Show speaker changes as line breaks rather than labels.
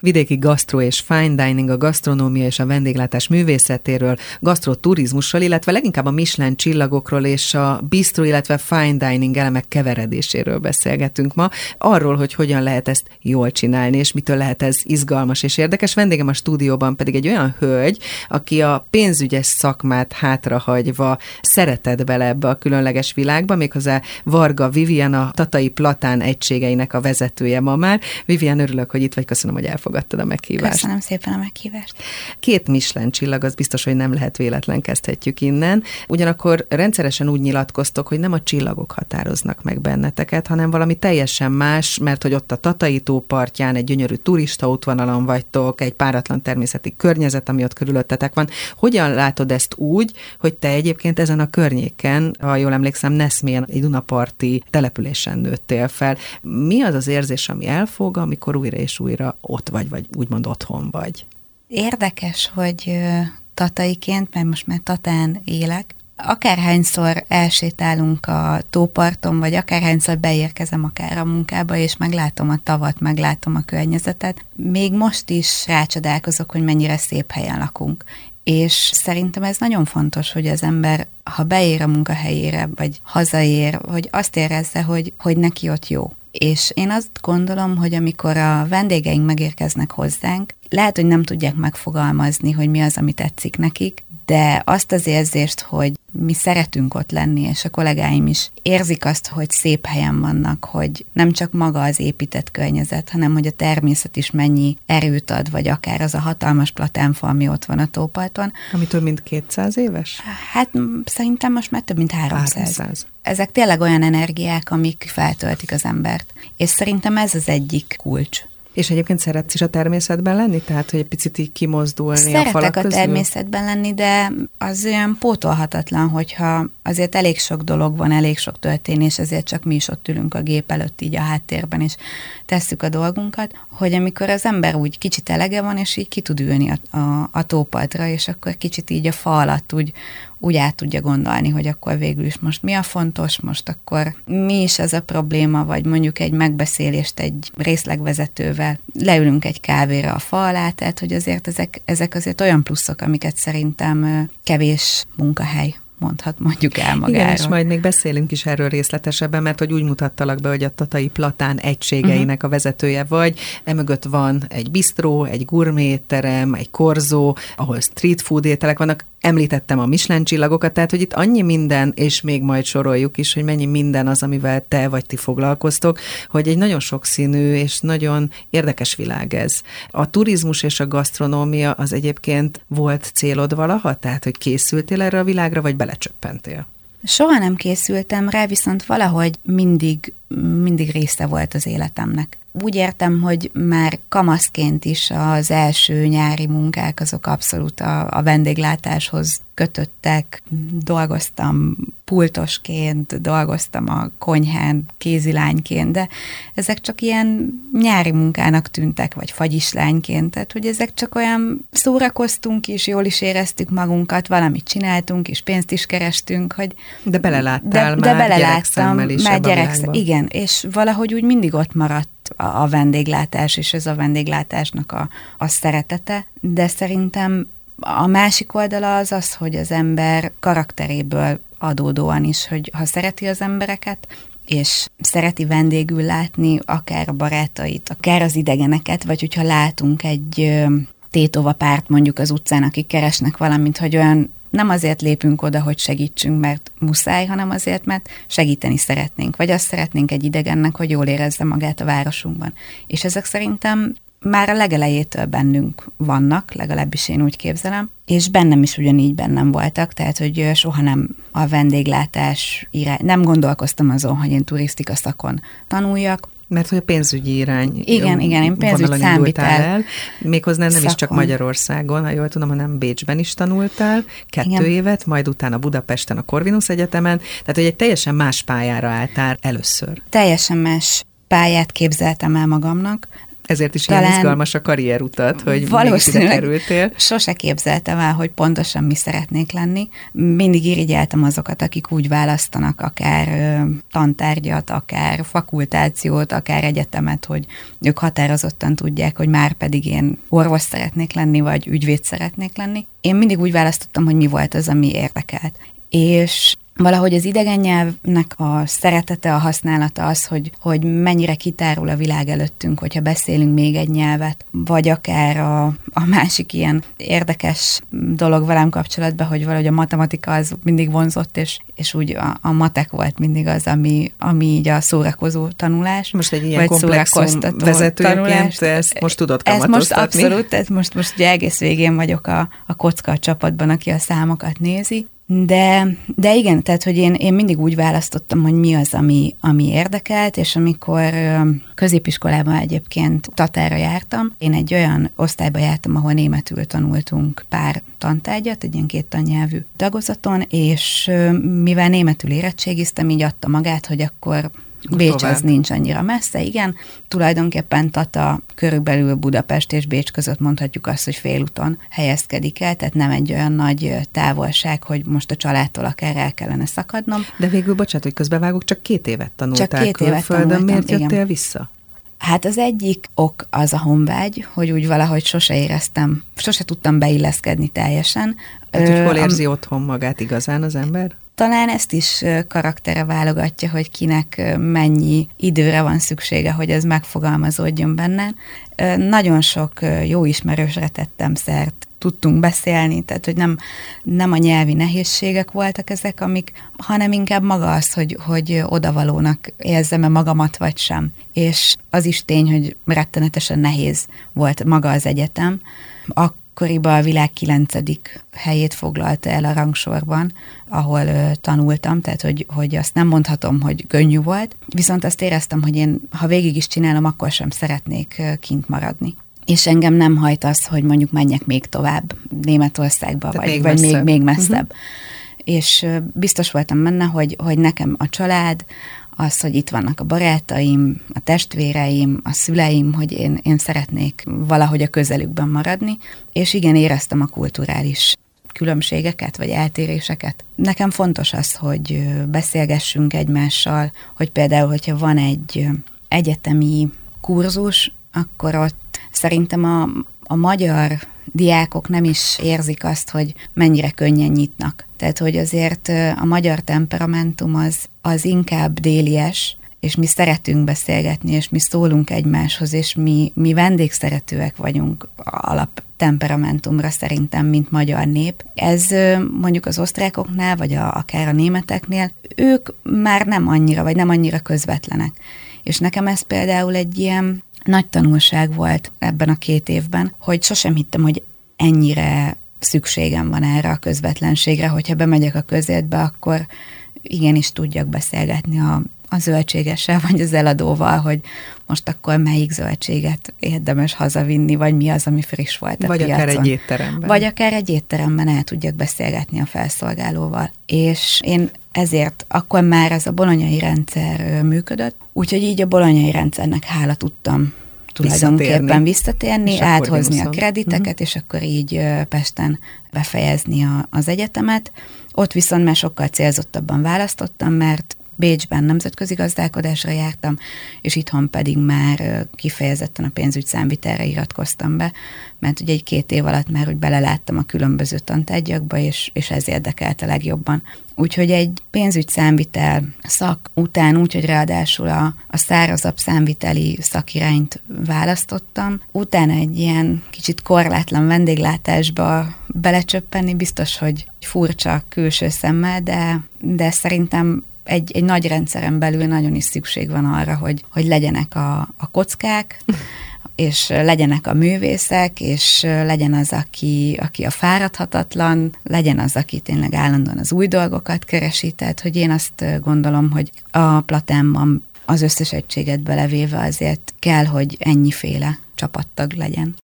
vidéki gasztro és fine dining, a gasztronómia és a vendéglátás művészetéről, gasztroturizmusról, illetve leginkább a Michelin csillagokról és a bistro, illetve fine dining elemek keveredéséről beszélgetünk ma. Arról, hogy hogyan lehet ezt jól csinálni, és mitől lehet ez izgalmas és érdekes. Vendégem a stúdióban pedig egy olyan hölgy, aki a pénzügyes szakmát hátrahagyva szeretett bele ebbe a különleges világba, méghozzá Varga Vivian, a Tatai Platán egységeinek a vezetője ma már. Vivian, örülök, hogy itt vagy, köszönöm, hogy elfogadtad a meghívást.
Köszönöm szépen a meghívást.
2 Michelin csillag, az biztos, hogy nem lehet véletlen, kezdhetjük innen. Ugyanakkor rendszeresen úgy nyilatkoztok, hogy nem a csillagok határoznak meg benneteket, hanem valami teljesen más, mert hogy ott a Tatai tó partján egy gyönyörű turista útvonalon vagytok, egy páratlan természeti környezet, ami ott körülöttetek van. Hogyan látod ezt úgy, hogy te egyébként ezen a környéken, ha jól emlékszem, Neszmén, egy dunaparti településen nőttél fel. Mi az az érzés, ami elfog, amikor újra és újra ott vagy úgymond otthon vagy?
Érdekes, hogy tataiként, mert most már Tatán élek, akárhányszor elsétálunk a tóparton, vagy akárhányszor beérkezem akár a munkába, és meglátom a tavat, meglátom a környezetet, még most is rácsodálkozok, hogy mennyire szép helyen lakunk. És szerintem ez nagyon fontos, hogy az ember, ha beér a munkahelyére, vagy hazaér, hogy azt érezze, hogy neki ott jó. És én azt gondolom, hogy amikor a vendégeink megérkeznek hozzánk, lehet, hogy nem tudják megfogalmazni, hogy mi az, ami tetszik nekik, de azt az érzést, hogy mi szeretünk ott lenni, és a kollégáim is érzik azt, hogy szép helyen vannak, hogy nem csak maga az épített környezet, hanem hogy a természet is mennyi erőt ad, vagy akár az a hatalmas platánfa, ami ott van a tóparton.
Ami több mint 200 éves?
Hát szerintem most már több mint 300. Ezek tényleg olyan energiák, amik feltöltik az embert. És szerintem ez az egyik kulcs.
És egyébként szeretsz is a természetben lenni? Tehát, hogy egy picit így kimozdulni a falak közül?
Szeretek a természetben lenni, de az olyan pótolhatatlan, hogyha azért elég sok dolog van, elég sok történés, ezért csak mi is ott ülünk a gép előtt így a háttérben, és tesszük a dolgunkat, hogy amikor az ember úgy kicsit elege van, és így ki tud ülni a tópartra, és akkor kicsit így a fa alatt úgy át tudja gondolni, hogy akkor végül is most mi a fontos, most akkor mi is az a probléma, vagy mondjuk egy megbeszélést egy részlegvezetővel, leülünk egy kávéra a fa alá, tehát hogy azért ezek azért olyan pluszok, amiket szerintem kevés munkahely mondhat mondjuk el magáról.
Igen, és majd még beszélünk is erről részletesebben, mert hogy úgy mutattalak be, hogy a Tatai Platán egységeinek a vezetője vagy. Emögött van egy bistró, egy gurméterem, egy korzó, ahol street food ételek vannak. Említettem a Michelin csillagokat, tehát hogy itt annyi minden, és még majd soroljuk is, hogy mennyi minden az, amivel te vagy ti foglalkoztok, hogy egy nagyon sokszínű és nagyon érdekes világ ez. A turizmus és a gasztronómia az egyébként volt célod valaha? Tehát, hogy készültél erre a világra, vagy belecsöppentél?
Soha nem készültem rá, viszont valahogy mindig része volt az életemnek. Úgy értem, hogy már kamaszként is az első nyári munkák azok abszolút a vendéglátáshoz kötöttek. Dolgoztam pultosként, dolgoztam a konyhán kézilányként, de ezek csak ilyen nyári munkának tűntek, vagy fagyislányként, tehát hogy ezek csak olyan szórakoztunk is, jól is éreztük magunkat, valamit csináltunk, és pénzt is kerestünk, hogy... De
beleláttál már gyerekszemmel is ebbe a világba.
Igen, és valahogy úgy mindig ott maradt a vendéglátás, és ez a vendéglátásnak a szeretete, de szerintem a másik oldala az, hogy az ember karakteréből adódóan is, hogy ha szereti az embereket, és szereti vendégül látni akár a barátait, akár az idegeneket, vagy hogyha látunk egy tétova párt mondjuk az utcán, akik keresnek valamit, hogy olyan nem azért lépünk oda, hogy segítsünk, mert muszáj, hanem azért, mert segíteni szeretnénk, vagy azt szeretnénk egy idegennek, hogy jól érezze magát a városunkban. És ezek szerintem már a legelejétől bennünk vannak, legalábbis én úgy képzelem, és bennem is ugyanígy bennem voltak, tehát hogy soha nem a vendéglátás nem gondolkoztam azon, hogy én turisztika szakon tanuljak.
Mert hogy a pénzügyi irány.
Igen, én pénzügy számvitel.
Méghozzá nem is csak Magyarországon, ha jól tudom, hanem Bécsben is tanultál 2 évet, majd utána Budapesten a Corvinus Egyetemen, tehát hogy egy teljesen más pályára álltál először.
Teljesen más pályát képzeltem el magamnak.
Ezért is ilyen izgalmas a karrierutat, hogy mégis ide kerültél.
Sose képzeltem el, hogy pontosan mi szeretnék lenni. Mindig irigyeltem azokat, akik úgy választanak akár tantárgyat, akár fakultációt, akár egyetemet, hogy ők határozottan tudják, hogy már pedig én orvos szeretnék lenni, vagy ügyvéd szeretnék lenni. Én mindig úgy választottam, hogy mi volt az, ami érdekelt. És valahogy az idegen nyelvnek a szeretete, a használata az, hogy mennyire kitárul a világ előttünk, hogyha beszélünk még egy nyelvet, vagy akár a másik ilyen érdekes dolog velem kapcsolatban, hogy valahogy a matematika az mindig vonzott, és úgy a matek volt mindig az, ami így a szórakozó tanulás.
Most egy ilyen komplexum vezetőként ezt most tudod kamatoztatni.
Ez most abszolút, most ugye egész végén vagyok a kocka a csapatban, aki a számokat nézi. De igen, tehát, hogy én mindig úgy választottam, hogy mi az, ami érdekelt, és amikor középiskolában egyébként Tatára jártam, én egy olyan osztályba jártam, ahol németül tanultunk pár tantárgyat, egy ilyen 2 tannyelvű tagozaton, és mivel németül érettségiztem, így adta magát, hogy akkor Bécs az nincs annyira messze, igen. Tulajdonképpen Tata körülbelül Budapest és Bécs között mondhatjuk azt, hogy félúton helyezkedik el, tehát nem egy olyan nagy távolság, hogy most a családtól akár el kellene szakadnom.
De végül, bocsánat, hogy közbevágok, csak 2 évet tanultál külföldön, miért jöttél vissza?
Hát az egyik ok az a honvágy, hogy úgy valahogy sose tudtam beilleszkedni teljesen.
Hát, hogy hol érzi otthon magát igazán az ember?
Talán ezt is karaktere válogatja, hogy kinek mennyi időre van szüksége, hogy ez megfogalmazódjon benne. Nagyon sok jó ismerősre tettem szert, tudtunk beszélni, tehát hogy nem a nyelvi nehézségek voltak ezek, hanem inkább maga az, hogy odavalónak érzem-e magamat vagy sem. És az is tény, hogy rettenetesen nehéz volt maga az egyetem. Akkoriban a világ 9. helyét foglalta el a rangsorban, ahol tanultam, tehát hogy azt nem mondhatom, hogy könnyű volt, viszont azt éreztem, hogy én, ha végig is csinálom, akkor sem szeretnék kint maradni. És engem nem hajt az, hogy mondjuk menjek még tovább Németországba, vagy még messzebb. És biztos voltam benne, hogy nekem a család, az, hogy itt vannak a barátaim, a testvéreim, a szüleim, hogy én szeretnék valahogy a közelükben maradni, és igen, éreztem a kulturális különbségeket, vagy eltéréseket. Nekem fontos az, hogy beszélgessünk egymással, hogy például, hogyha van egy egyetemi kurzus, akkor ott szerintem a magyar diákok nem is érzik azt, hogy mennyire könnyen nyitnak. Tehát, hogy azért a magyar temperamentum az inkább délies, és mi szeretünk beszélgetni, és mi szólunk egymáshoz, és mi vendégszeretőek vagyunk alap temperamentumra szerintem, mint magyar nép. Ez mondjuk az osztrákoknál, vagy akár a németeknél, ők már nem annyira, vagy nem annyira közvetlenek. És nekem ez például egy ilyen nagy tanulság volt ebben a 2 évben, hogy sosem hittem, hogy ennyire szükségem van erre a közvetlenségre, hogyha bemegyek a közértbe, akkor igenis tudjak beszélgetni a zöldségessel, vagy az eladóval, hogy most akkor melyik zöldséget érdemes hazavinni, vagy mi az, ami friss volt a piacon.
Akár egy étteremben.
Vagy akár egy étteremben el tudjak beszélgetni a felszolgálóval. És én ezért akkor már ez a bolonyai rendszer működött, úgyhogy így a bolonyai rendszernek hála tudtam tulajdonképpen visszatérni, áthozni a krediteket, és akkor így Pesten befejezni az egyetemet. Ott viszont már sokkal célzottabban választottam, mert Bécsben nemzetközi gazdálkodásra jártam, és itthon pedig már kifejezetten a pénzügyszámvitelre iratkoztam be, mert ugye egy 2 év alatt már úgy beleláttam a különböző tantárgyakba, és ez érdekelte legjobban. Úgyhogy egy pénzügyszámvitel szak után úgy, hogy ráadásul a szárazabb számviteli szakirányt választottam, utána egy ilyen kicsit korlátlan vendéglátásba belecsöppenni, biztos, hogy furcsa külső szemmel, de szerintem egy nagy rendszeren belül nagyon is szükség van arra, hogy legyenek a kockák, és legyenek a művészek, és legyen az, aki a fáradhatatlan, legyen az, aki tényleg állandóan az új dolgokat keresi, tehát hogy én azt gondolom, hogy a Platánban az összes egységet belevéve azért kell, hogy ennyiféle csapattag legyen.